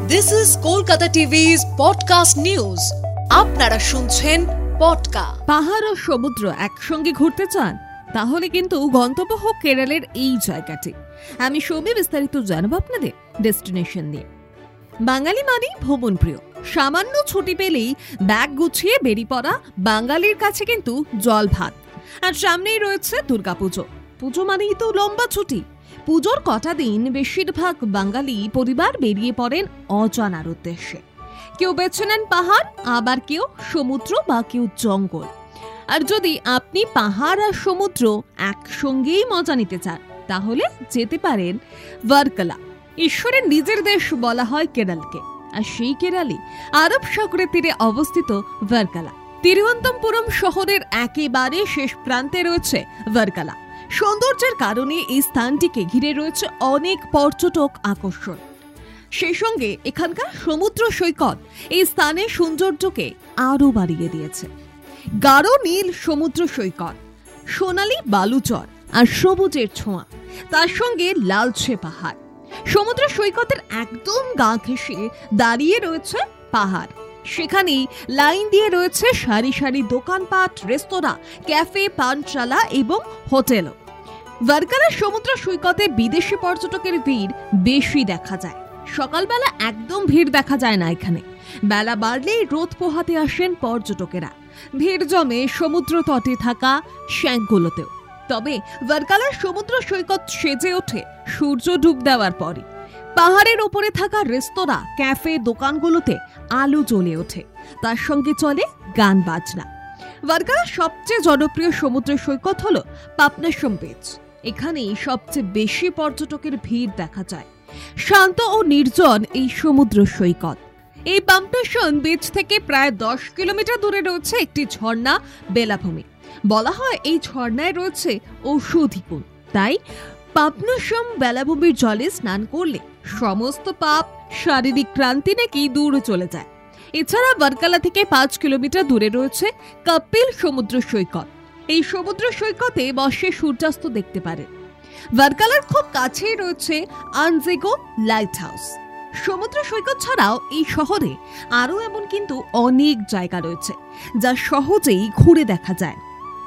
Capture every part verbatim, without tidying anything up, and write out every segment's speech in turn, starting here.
This is Kolkata টিভি's podcast news. আপনারা শুনছেন পডকা। পাহাড় ও সমুদ্র একসঙ্গে ঘুরতে চান? তাহলে কিন্তু গন্তব্য হোক কেরলের এই জায়গাটি। আমি সৌমি বিস্তারিত জানাবো আপনাদের ডেস্টিনেশন নিয়ে। বাঙালি মানে ভ্রমণ প্রিয়। সামান্য ছুটি পেলেই ব্যাগ গুছিয়ে বেরিয়ে পড়া বাঙালির কাছে কিন্তু জল ভাত। আর সামনেই রয়েছে দুর্গাপুজো। পুজো মানেই তো লম্বা ছুটি। পুজোর কটা দিন বেশিরভাগ বাঙালি পরিবার বেরিয়ে পড়েন অজানার উদ্দেশ্যে। কেউ বেছে নেন পাহাড়, আবার কেউ সমুদ্র বা কেউ জঙ্গল। আর যদি আপনি পাহাড় আর সমুদ্র একসঙ্গেই মজা নিতে চান তাহলে যেতে পারেন ভার্কালা। ঈশ্বরের নিজের দেশ বলা হয় কেরলকে, আর সেই কেরলই আরব সাগরের তীরে অবস্থিত ভার্কালা। তিরুবনন্তপুরম শহরের একেবারে শেষ প্রান্তে রয়েছে ভার্কালা। সৌন্দর্যের কারণে এই স্থানটিকে ঘিরে রয়েছে অনেক পর্যটক আকর্ষণ। সেই সঙ্গে এখানকার সমুদ্র সৈকত এই স্থানের সৌন্দর্যকে আরো বাড়িয়ে দিয়েছে। গাঢ় নীল সমুদ্র সৈকত, সোনালী বালুচর আর সবুজের ছোঁয়া, তার সঙ্গে লালচে পাহাড়। সমুদ্র সৈকতের একদম গা ঘেঁষে দাঁড়িয়ে রয়েছে পাহাড়। সেখানেই লাইন দিয়ে রয়েছে সারি সারি দোকানপাট, রেস্তোরাঁ, ক্যাফে, পানশালা এবং হোটেলও। ভার্কালার সমুদ্র সৈকতে বিদেশি পর্যটকের ভিড় বেশি দেখা যায়। সকালবেলা একদম ভিড় দেখা যায় না এখানে। বেলা বাড়লেই রোদ পোহাতে আসেন পর্যটকেরা। ভিড় জমে সমুদ্র তটে থাকা শ্যাঙ্কগুলোতেও। তবে ভার্কালার সমুদ্র সৈকত সেজে ওঠে সূর্য ডুব দেওয়ার পরে। পাহাড়ের ওপরে থাকা রেস্তোরাঁ, ক্যাফে, দোকানগুলোতে আলো জ্বলে ওঠে, তার সঙ্গে চলে গান বাজনা। ভার্কালার সবচেয়ে জনপ্রিয় সমুদ্র সৈকত হলো পাপনাশম বিচ। এখানেই সবচেয়ে বেশি পর্যটকের ভিড় দেখা যায়। শান্ত ও নির্জন এই সমুদ্র সৈকত। এই পাপনাশম বিচ থেকে প্রায় দশ কিলোমিটার দূরে রয়েছে একটি ঝর্ণা বেলাভূমি। বলা হয় এই ঝর্ণায় রয়েছে ঔষধি গুণ। তাই পাপনাশম বেলাভূমির জলে স্নান করলে সমস্ত পাপ, শারীরিক ক্লান্তি নাকি দূরে চলে যায়। এছাড়া ভার্কালা থেকে পাঁচ কিলোমিটার দূরে রয়েছে কপিল সমুদ্র সৈকত। এই সমুদ্র সৈকতে বসে সূর্যাস্ত দেখতে পারেন। ভার্কালার খুব কাছেই রয়েছে আনজেগো লাইট হাউস। সমুদ্র সৈকত ছাড়াও এই শহরে আরো এমন কিন্তু অনেক জায়গা রয়েছে যা সহজেই ঘুরে দেখা যায়।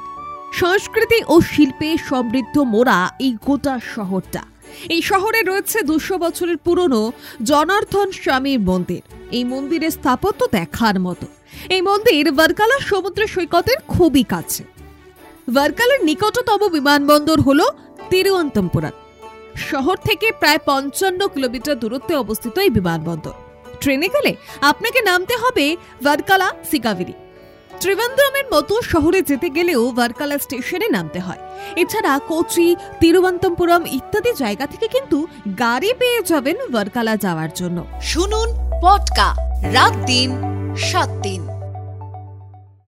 সংস্কৃতি ও শিল্পে সমৃদ্ধ মোড়া এই গোটা শহরটা। এই শহরে রয়েছে দুশো বছরের পুরনো জনার্দন স্বামীর মন্দির। এই মন্দিরের স্থাপত্য দেখার মতো। এই মন্দির ভার্কালা সমুদ্র সৈকতের খুবই কাছে। ভার্কালার নিকটতম বিমানবন্দর হলো তিরুবনন্তপুরম। শহর থেকে প্রায় পঞ্চান্ন কিলোমিটার দূরত্বে অবস্থিত এই বিমানবন্দর। ট্রেনে গেলে আপনাকে নামতে হবে ভার্কালা সিকাভিরি। ত্রিভেন্দ্রমের মতো শহরে যেতে গেলেও ভার্কালা স্টেশনে নামতে হয়। এছাড়া কোচি, তিরুবনন্তপুরম ইত্যাদি জায়গা থেকে কিন্তু গাড়ি পেয়ে যাবেন ভার্কালা যাওয়ার জন্য। শুনুন পডকা রাত দিন সাত দিন।